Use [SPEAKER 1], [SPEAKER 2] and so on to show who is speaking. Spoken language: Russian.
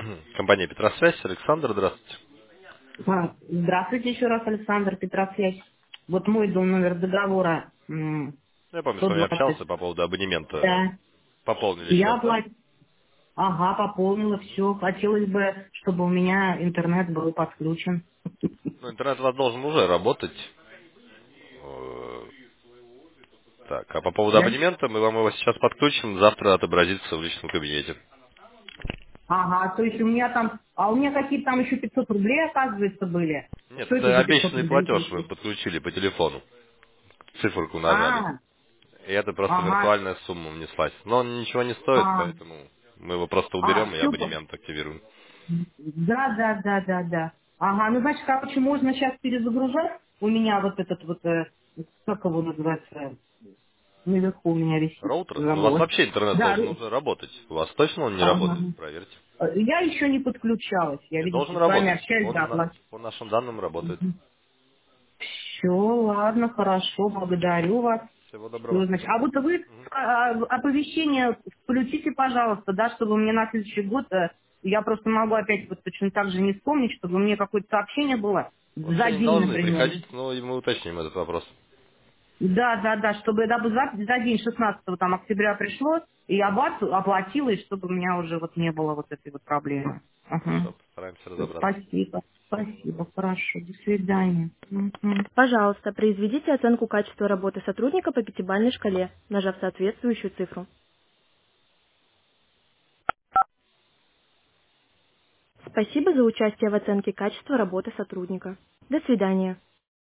[SPEAKER 1] Компания Петросвязь. Александр, здравствуйте.
[SPEAKER 2] Здравствуйте еще раз, Александр Петросвязь. Вот мой дом, номер договора
[SPEAKER 1] Я помню, с вами
[SPEAKER 2] 120.
[SPEAKER 1] общался по поводу абонемента.
[SPEAKER 2] Да.
[SPEAKER 1] Пополнили
[SPEAKER 2] Я
[SPEAKER 1] счет, да?
[SPEAKER 2] оплатила. Ага, пополнила все. Хотелось бы, чтобы у меня интернет был подключен.
[SPEAKER 1] Ну, интернет у вас должен уже работать. Э, Так, а по поводу
[SPEAKER 2] Да?
[SPEAKER 1] абонемента мы вам его сейчас подключим, завтра отобразится в личном кабинете.
[SPEAKER 2] Ага, то есть у меня там... А у меня какие-то там еще 500 рублей, оказывается, были.
[SPEAKER 1] Нет,
[SPEAKER 2] Что это
[SPEAKER 1] это
[SPEAKER 2] за 500
[SPEAKER 1] обещанный
[SPEAKER 2] рублей
[SPEAKER 1] платеж вы
[SPEAKER 2] такие?
[SPEAKER 1] подключили по телефону. Циферку нажали.
[SPEAKER 2] А,
[SPEAKER 1] И это просто
[SPEAKER 2] ага.
[SPEAKER 1] виртуальная сумма внеслась. Но он ничего не стоит, поэтому мы его просто уберем и
[SPEAKER 2] Все.
[SPEAKER 1] абонемент активируем.
[SPEAKER 2] Да. Ага, ну значит, короче, можно сейчас перезагружать. У меня вот этот вот, как его называется, наверху у меня висит,
[SPEAKER 1] Роутер? Ну, у вас
[SPEAKER 2] забыла.
[SPEAKER 1] вообще интернет
[SPEAKER 2] Да,
[SPEAKER 1] должен уже работать. У вас точно он не
[SPEAKER 2] ага.
[SPEAKER 1] работает? Проверьте.
[SPEAKER 2] Я еще не подключалась. Я,
[SPEAKER 1] Нет, должен
[SPEAKER 2] видите, с вами
[SPEAKER 1] работать.
[SPEAKER 2] общаюсь, да,
[SPEAKER 1] По нашим данным работает.
[SPEAKER 2] Все, ладно, хорошо, благодарю вас.
[SPEAKER 1] Всего доброго.
[SPEAKER 2] Всё, значит, а вот вы оповещение включите, пожалуйста, да, чтобы мне на следующий год, я просто могу опять вот точно так же не вспомнить, чтобы мне какое-то сообщение было за
[SPEAKER 1] Вообще не
[SPEAKER 2] день,
[SPEAKER 1] должны
[SPEAKER 2] например.
[SPEAKER 1] приходить, но и мы уточним этот вопрос.
[SPEAKER 2] Да, чтобы дабы за день 16 там, октября пришло, и я бац, оплатила, и чтобы у меня уже вот не было вот этой вот проблемы. Ага.
[SPEAKER 1] Хорошо, постараемся разобраться.
[SPEAKER 2] Спасибо, хорошо, до свидания. Мгм.
[SPEAKER 3] Пожалуйста, произведите оценку качества работы сотрудника по пятибалльной шкале, нажав соответствующую цифру. Спасибо за участие в оценке качества работы сотрудника. До свидания.